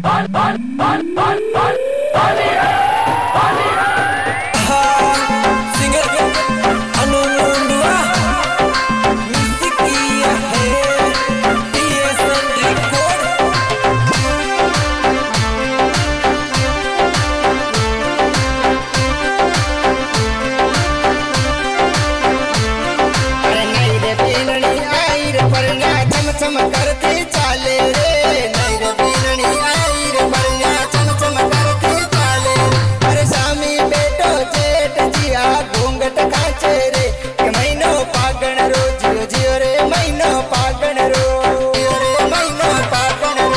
चम करते चाले रे नहीं रे बीननी आई रे बरना चम चम करते चाले। अरे सामी बेटो जेठ जिया घूंघट खाचे रे के महीनो पागण रो जियो जियो रे महीनो पागण रो जियो रे महीनो पागण रो।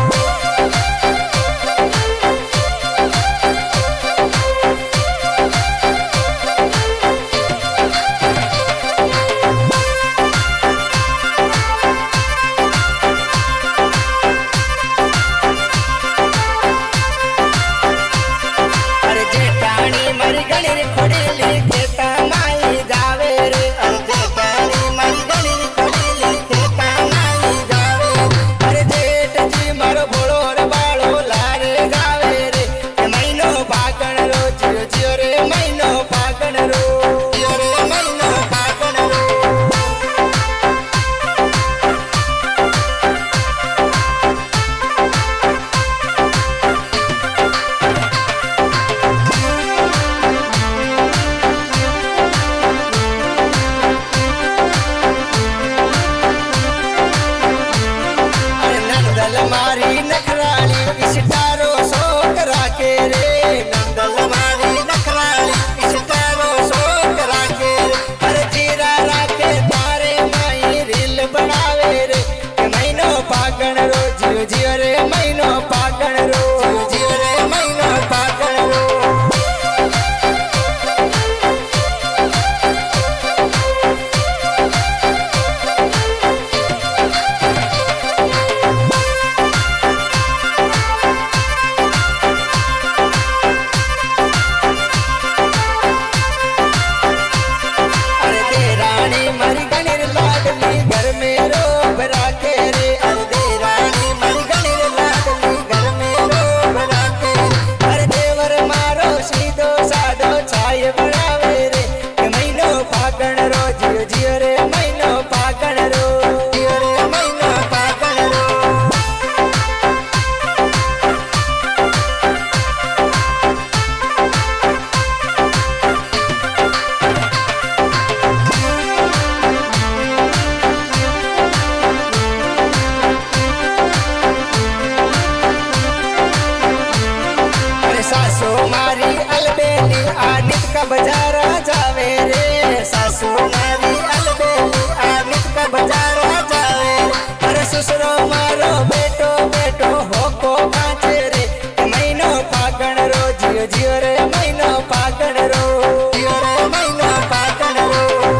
मारी नखराली इस्तारो शोक राखे रे नंदल मारी नखराली इस्तारो शोक राखे रे। अरे जीरा राखे तारे माई रील बनावे रे महीनो पागण रो जियो जियो रे महीनो पागण रो जियो जियो रे महीनो पागण रो। सासू मारी अलबेली आनित का बाजारा जावे रे सासू मारी अलबेली आनित का बाजारा जावे रे। अरे ससुरो मारो बेटो बेटो होको काचे रे महीनो पागण रो जियो जियो रे महीनो पागण रो जियो रे महीनो पागण रो।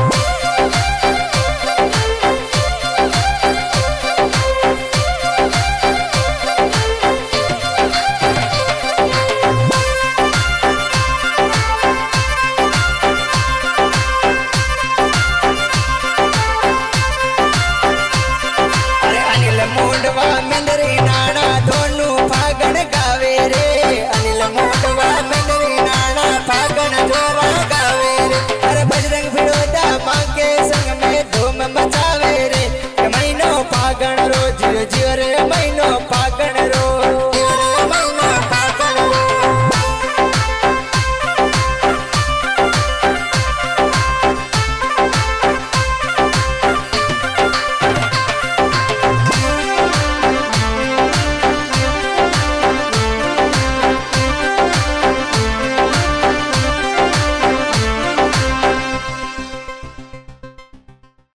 मोंडवा मेंदरी नाना दोनों फागण गावे रे अनिल मोंडवा मेंदरी नाना फागण जोरा गावे रे। अरे बजरंग फिरोदा मांगे संग में धूम मचावे रे महीनो पागण रो जियो जियो रे।